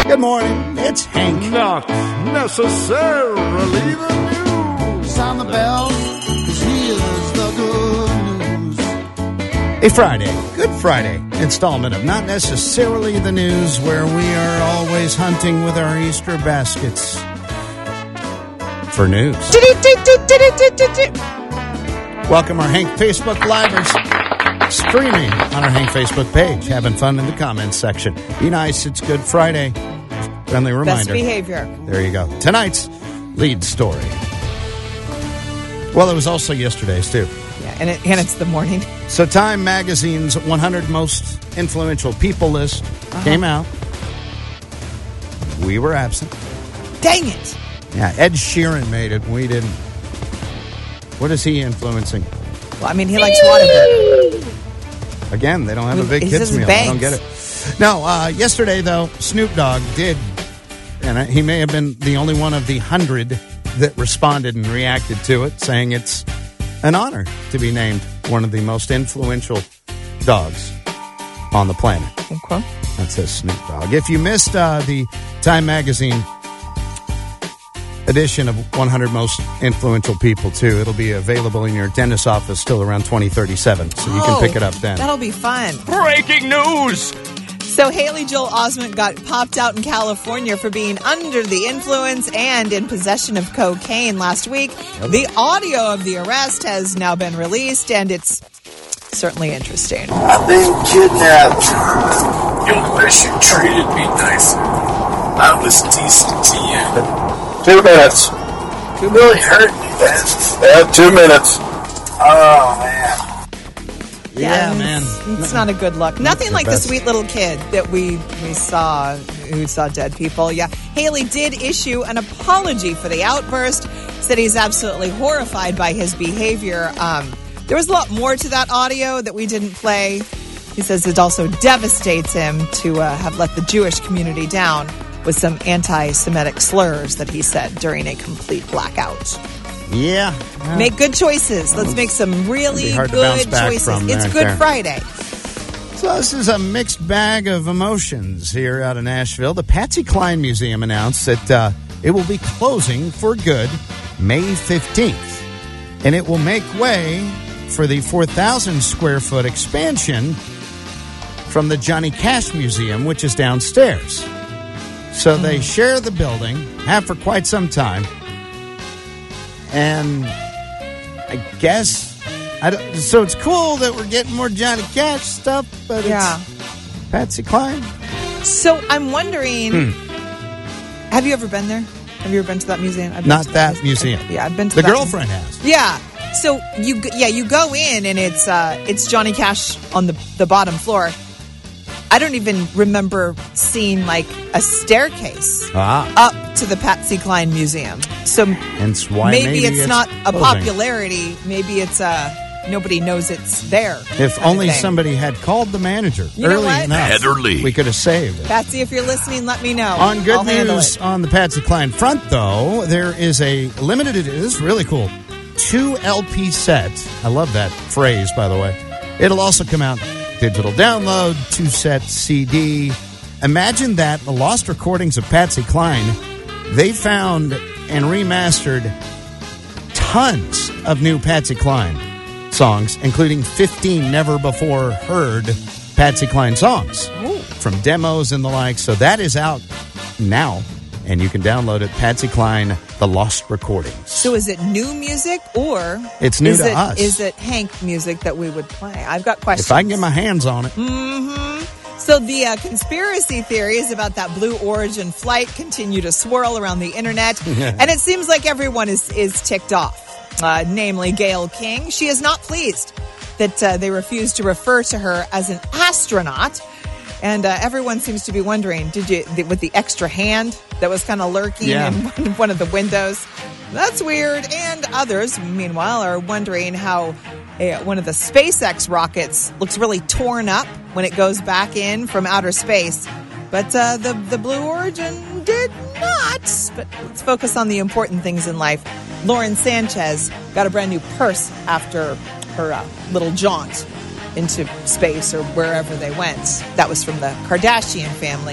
Good morning. It's Hank. Not necessarily the news. Sound the bell, 'cause here's the good news. A Friday, Good Friday installment of Not Necessarily the News, where we are always hunting with our Easter baskets for news. Welcome our Hank Facebook Livers. Streaming on our Hank Facebook page. Having fun in the comments section. Be nice, it's Good Friday. Friendly reminder. Best behavior. There you go. Tonight's lead story. Well, it was also yesterday's, too. Yeah, and it's the morning. So Time Magazine's 100 Most Influential People list came out. We were absent. Dang it. Yeah, Ed Sheeran made it. We didn't. What is he influencing? Well, I mean, he likes Whataburger. Again, they don't have a big He kids says meal. Banks. I don't get it. No, yesterday, though, Snoop Dogg did, and he may have been the only one of the 100 that responded and reacted to it, saying it's an honor to be named one of the most influential dogs on the planet. Okay. That says Snoop Dogg. If you missed the Time Magazine edition of 100 Most Influential People, too, it'll be available in your dentist's office till around 2037, so you can pick it up then. That'll be fun. Breaking news! So Haley Joel Osment got popped out in California for being under the influence and in possession of cocaine last week. Yep. The audio of the arrest has now been released, and it's certainly interesting. I've been kidnapped. You wish you treated me nicer. I was decent to you. 2 minutes. You really hurt me, man. Yeah, 2 minutes. Oh, man. Yeah, man. It's not a good look. Nothing the like best. the sweet little kid that we saw who saw dead people. Yeah. Haley did issue an apology for the outburst, said he's absolutely horrified by his behavior. There was a lot more to that audio that we didn't play. He says it also devastates him to have let the Jewish community down with some anti-Semitic slurs that he said during a complete blackout. Yeah. Make good choices. Let's make some really Be hard to bounce good back choices. from It's right Good there. Friday. So this is a mixed bag of emotions here out of Nashville. The Patsy Cline Museum announced that it will be closing for good May 15th. And it will make way for the 4,000 square foot expansion from the Johnny Cash Museum, which is downstairs. So they share the building, have for quite some time. And I guess, so it's cool that we're getting more Johnny Cash stuff, but Yeah. it's Patsy Cline. So I'm wondering, have you ever been there? Have you ever been to that museum? I've been Not to that museum. Yeah, I've been to The that girlfriend has. Yeah. So you go in and it's Johnny Cash on the bottom floor. I don't even remember seeing like a staircase up to the Patsy Cline Museum. So Hence why maybe it's not a closing. popularity. Maybe it's nobody knows it's there. If kind of only thing. somebody had called the manager You know early what? enough, Heather Lee. we could have saved it. Patsy, if you're listening, let me know. On good I'll handle news it. on the Patsy Cline front, though, there is a limited edition. This is really cool. 2 LP set. I love that phrase, by the way. It'll also come out digital download, 2-set CD. Imagine that, the lost recordings of Patsy Cline. They found and remastered tons of new Patsy Cline songs, including 15 never before heard Patsy Cline songs from demos and the like. So that is out now, and you can download it. Patsy Cline, The Lost Recordings. So is it new music or It's new is to it, us. Is it Hank music that we would play? I've got questions. If I can get my hands on it. So the conspiracy theories about that Blue Origin flight continue to swirl around the internet, and it seems like everyone is ticked off. Namely, Gayle King. She is not pleased that they refused to refer to her as an astronaut. And everyone seems to be wondering, with the extra hand that was kind of lurking in one of the windows? That's weird. And others, meanwhile, are wondering how one of the SpaceX rockets looks really torn up when it goes back in from outer space. But the Blue Origin did not. But let's focus on the important things in life. Lauren Sanchez got a brand new purse after her little jaunt into space or wherever they went. That was from the Kardashian family.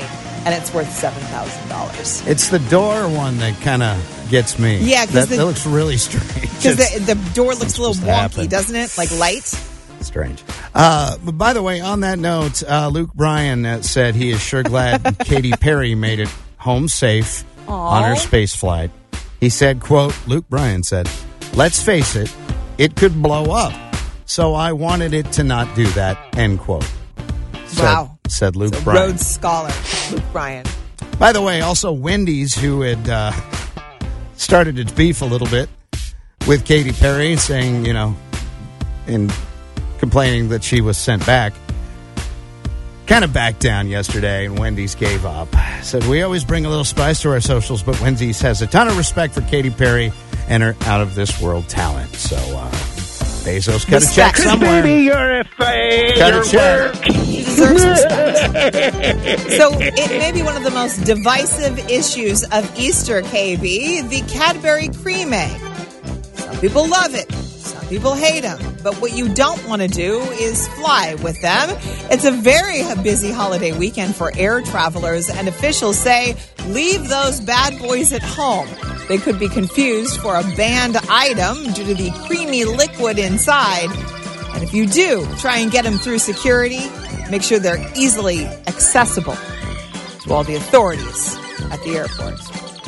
and it's worth $7,000. It's the door one that kind of gets me. Yeah, because that looks really strange. Because the door looks a little wonky, happen. doesn't it? Like light. Strange. But by the way, on that note, Luke Bryan said he is sure glad Katy Perry made it home safe on her space flight. He said, quote, Luke Bryan said, "Let's face it, it could blow up. So I wanted it to not do that," end quote. Wow. Said Luke Bryan. Rhodes Scholar, Luke Bryan. By the way, also Wendy's, who had started its beef a little bit with Katy Perry, saying, and complaining that she was sent back, kind of backed down yesterday, and Wendy's gave up. Said, "We always bring a little spice to our socials, but Wendy's has a ton of respect for Katy Perry and her out-of-this-world talent." So, Bezos cut a check somewhere. Baby, you're a failure. Cut a check. She deserves respect. So it may be one of the most divisive issues of Easter, KB, the Cadbury cream egg. Some people love it. Some people hate them. But what you don't want to do is fly with them. It's a very busy holiday weekend for air travelers, and officials say leave those bad boys at home. They could be confused for a banned item due to the creamy liquid inside. And if you do try and get them through security, make sure they're easily accessible to all the authorities at the airport.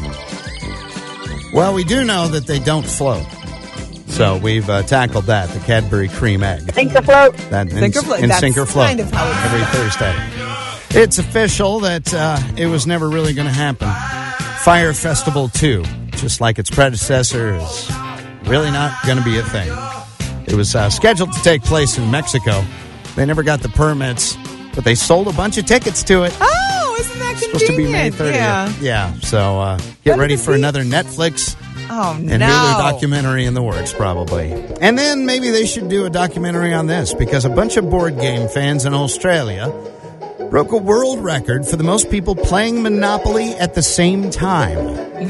Well, we do know that they don't float. So we've tackled that, the Cadbury cream egg. Sink or float. Sink or float. That's Sink or float. kind of how it's every Thursday. It's official that it was never really going to happen. Fire Festival 2, just like its predecessor, is really not going to be a thing. It was scheduled to take place in Mexico. They never got the permits, but they sold a bunch of tickets to it. Oh, isn't that convenient? Supposed to be May 30th. Yeah. So get ready for another Netflix and Hulu documentary in the works, probably. And then maybe they should do a documentary on this, because a bunch of board game fans in Australia broke a world record for the most people playing Monopoly at the same time.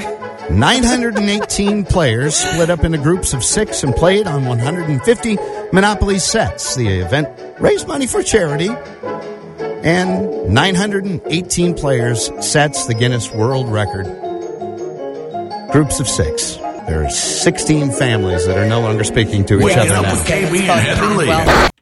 918 players split up into groups of 6 and played on 150 Monopoly sets. The event raised money for charity, and 918 players sets the Guinness World Record. Groups of 6. There are 16 families that are no longer speaking to each other now. KB and Heather Lee.